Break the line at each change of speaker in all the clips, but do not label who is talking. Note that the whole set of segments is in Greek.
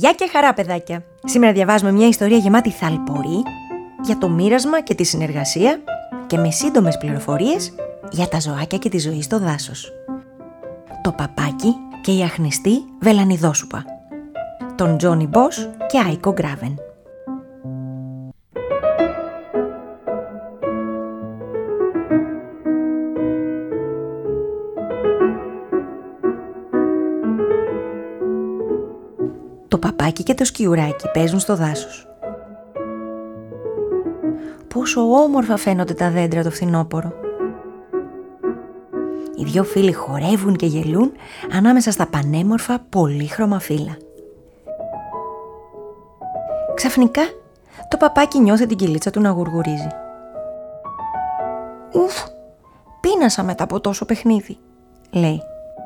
Γεια και χαρά, παιδάκια! Σήμερα διαβάζουμε μια ιστορία γεμάτη θαλπορή για το μοίρασμα και τη συνεργασία και με σύντομες πληροφορίες για τα ζωάκια και τη ζωή στο δάσος. Το παπάκι και η αχνηστή βελανιδόσουπα. Τον Τζόνι Μπος και Άικο Γκράβεν. Το παπάκι και το σκιουράκι παίζουν στο δάσος. Πόσο όμορφα φαίνονται τα δέντρα το φθινόπωρο. Οι δυο φίλοι χορεύουν και γελούν ανάμεσα στα πανέμορφα πολύχρωμα φύλλα. Ξαφνικά το παπάκι νιώθει την κυλίτσα του να γουργουρίζει. «Ουφ, πείνασα μετά από τόσο παιχνίδι», λέει.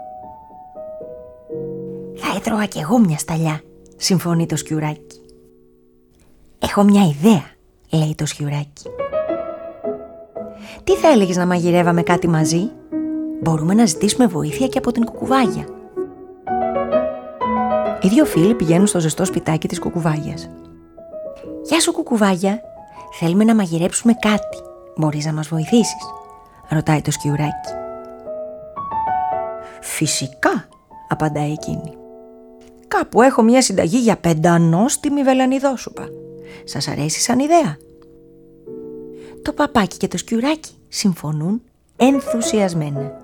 «Θα έτρωγα κι εγώ μια σταλιά», συμφωνεί το σκιουράκι. «Έχω μια ιδέα», λέει το σκιουράκι. «Τι θα έλεγες να μαγειρεύαμε κάτι μαζί? Μπορούμε να ζητήσουμε βοήθεια και από την κουκουβάγια». Οι δύο φίλοι πηγαίνουν στο ζεστό σπιτάκι της κουκουβάγιας. «Γεια σου, κουκουβάγια, θέλουμε να μαγειρέψουμε κάτι. Μπορείς να μας βοηθήσεις?» ρωτάει το σκιουράκι. «Φυσικά», απαντάει εκείνη. «Κάπου έχω μια συνταγή για πεντανόστιμη βελανιδόσουπα. Σας αρέσει σαν ιδέα?» Το παπάκι και το σκιουράκι συμφωνούν ενθουσιασμένα.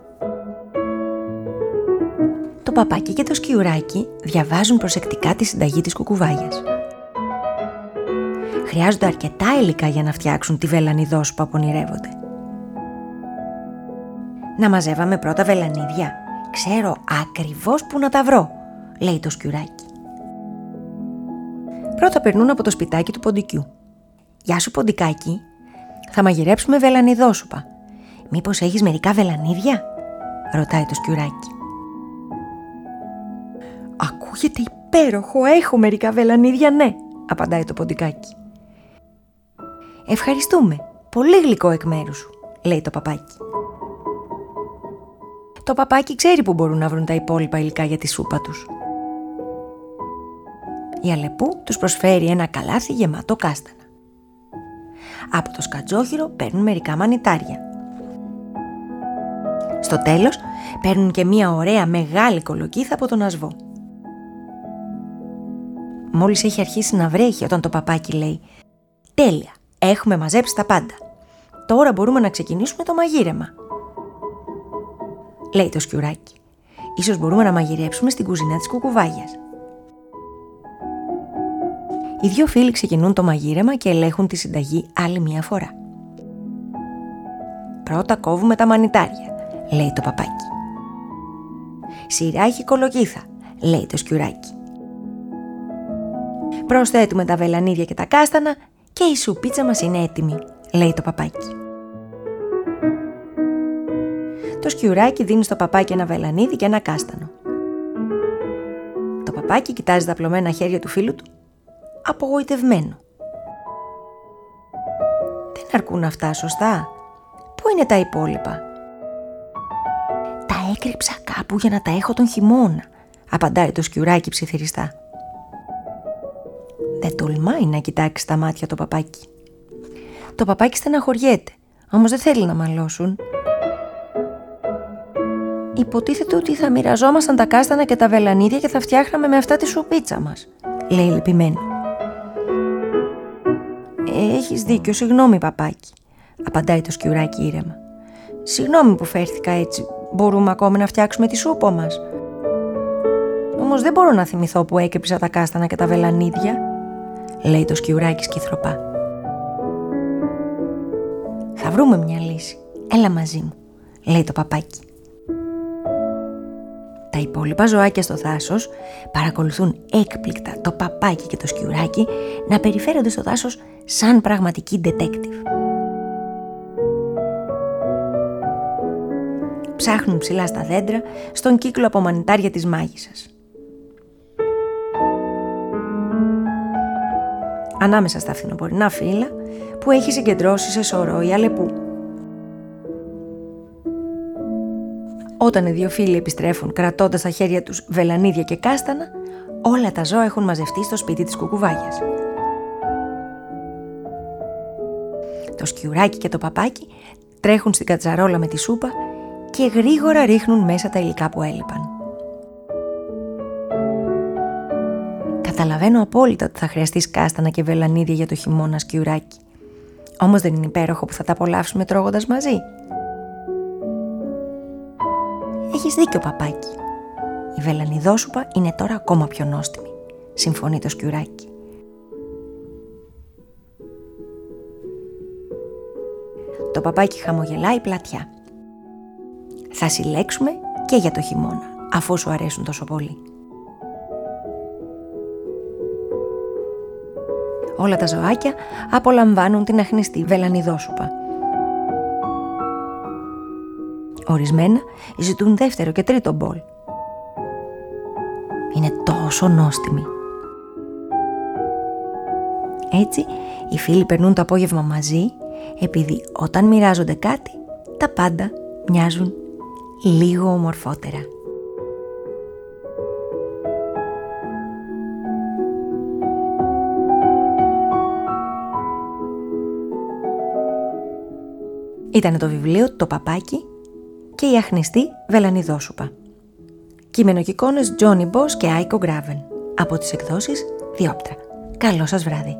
Το παπάκι και το σκιουράκι διαβάζουν προσεκτικά τη συνταγή της κουκουβάγιας. Χρειάζονται αρκετά υλικά για να φτιάξουν τη βελανιδόσουπα που ονειρεύονται. «Να μαζεύαμε πρώτα βελανίδια. Ξέρω ακριβώς που να τα βρω», λέει το σκιουράκι. Πρώτα περνούν από το σπιτάκι του ποντικιού. «Γεια σου, ποντικάκι, θα μαγειρέψουμε βελανιδόσουπα. Μήπως έχεις μερικά βελανίδια?» ρωτάει το σκιουράκι. «Ακούγεται υπέροχο, έχω μερικά βελανίδια, ναι», απαντάει το ποντικάκι. «Ευχαριστούμε, πολύ γλυκό εκ μέρους σου», λέει το παπάκι. Το παπάκι ξέρει που μπορούν να βρουν τα υπόλοιπα υλικά για τη σούπα τους. Η Αλεπού τους προσφέρει ένα καλάθι γεμάτο κάστανα. Από το σκατζόχυρο παίρνουν μερικά μανιτάρια. Στο τέλος παίρνουν και μια ωραία μεγάλη κολοκύθα από τον ασβό. Μόλις έχει αρχίσει να βρέχει όταν το παπάκι λέει «Τέλεια, έχουμε μαζέψει τα πάντα. Τώρα μπορούμε να ξεκινήσουμε το μαγείρεμα», λέει το σκιουράκι. «Ίσως μπορούμε να μαγειρέψουμε στην κουζίνα της κουκουβάγιας». Οι δύο φίλοι ξεκινούν το μαγείρεμα και ελέγχουν τη συνταγή άλλη μια φορά. «Πρώτα κόβουμε τα μανιτάρια», λέει το παπάκι. «Σειρά έχει κολοκύθα», λέει το σκιουράκι. «Προσθέτουμε τα βελανίδια και τα κάστανα και η σουπίτσα μας είναι έτοιμη», λέει το παπάκι. Το σκιουράκι δίνει στο παπάκι ένα βελανίδι και ένα κάστανο. Το παπάκι κοιτάζει τα απλωμένα χέρια του φίλου του, απογοητευμένο. «Δεν αρκούν αυτά, σωστά. Πού είναι τα υπόλοιπα?» «Τα έκρυψα κάπου για να τα έχω τον χειμώνα», απαντάει το σκιουράκι ψιθυριστά. Δεν τολμάει να κοιτάξει στα μάτια το παπάκι. Το παπάκι στεναχωριέται, όμως δεν θέλει να μαλώσουν. «Υποτίθεται ότι θα μοιραζόμασταν τα κάστανα και τα βελανίδια και θα φτιάχναμε με αυτά τη σουπίτσα μας», λέει λυπημένο. «Έχεις δίκιο, συγγνώμη παπάκι», απαντάει το σκιουράκι ήρεμα. «Συγγνώμη που φέρθηκα έτσι, μπορούμε ακόμα να φτιάξουμε τη σούπα μας. Όμως δεν μπορώ να θυμηθώ που έκρυψα τα κάστανα και τα βελανίδια», λέει το σκιουράκι σκυθροπά. «Θα βρούμε μια λύση, έλα μαζί μου», λέει το παπάκι. Τα υπόλοιπα ζωάκια στο δάσος παρακολουθούν έκπληκτα το παπάκι και το σκιουράκι να περιφέρονται στο δάσος σαν πραγματικοί detective. Ψάχνουν ψηλά στα δέντρα στον κύκλο από μανιτάρια της μάγισσας. Ανάμεσα στα φθινοπορεινά φύλλα που έχει συγκεντρώσει σε σωρό η Αλεπού. Όταν οι δύο φίλοι επιστρέφουν κρατώντας στα χέρια τους βελανίδια και κάστανα, Όλα τα ζώα έχουν μαζευτεί στο σπίτι της κουκουβάγιας. Το σκιουράκι και το παπάκι τρέχουν στην κατσαρόλα με τη σούπα και γρήγορα ρίχνουν μέσα τα υλικά που έλειπαν. Καταλαβαίνω απόλυτα ότι θα χρειαστείς κάστανα και βελανίδια για το χειμώνα, σκιουράκι. Όμως δεν είναι υπέροχο που θα τα απολαύσουμε τρώγοντας μαζί? Έχεις δίκιο, παπάκι. Η βελανιδόσουπα είναι τώρα ακόμα πιο νόστιμη, συμφωνεί το σκιουράκι. Το παπάκι χαμογελάει πλατιά. Θα συλλέξουμε και για το χειμώνα, αφού σου αρέσουν τόσο πολύ. Όλα τα ζωάκια απολαμβάνουν την αχνηστή βελανιδόσουπα. Ορισμένα ζητούν δεύτερο και τρίτο μπολ. Είναι τόσο νόστιμη. Έτσι, οι φίλοι περνούν το απόγευμα μαζί, επειδή όταν μοιράζονται κάτι, τα πάντα μοιάζουν λίγο ομορφότερα. Ήτανε το βιβλίο «Το παπάκι» και η αχνηστή βελανιδόσουπα. Κείμενο και εικόνες Τζόνι Μπος και Άικο Γκράβεν. Από τις εκδόσεις Διόπτρα. Καλό σας βράδυ.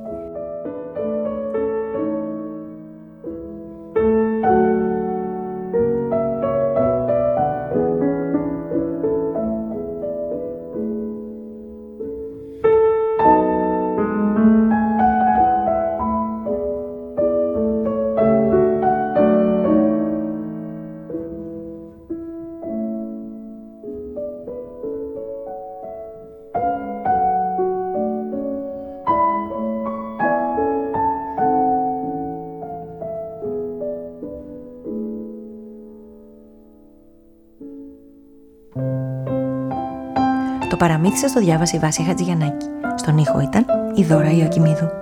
Το παραμύθι σας το διάβασε η Βάσια Χατζηγιαννάκη. Στον ήχο ήταν η Δώρα Ιωακημίδου.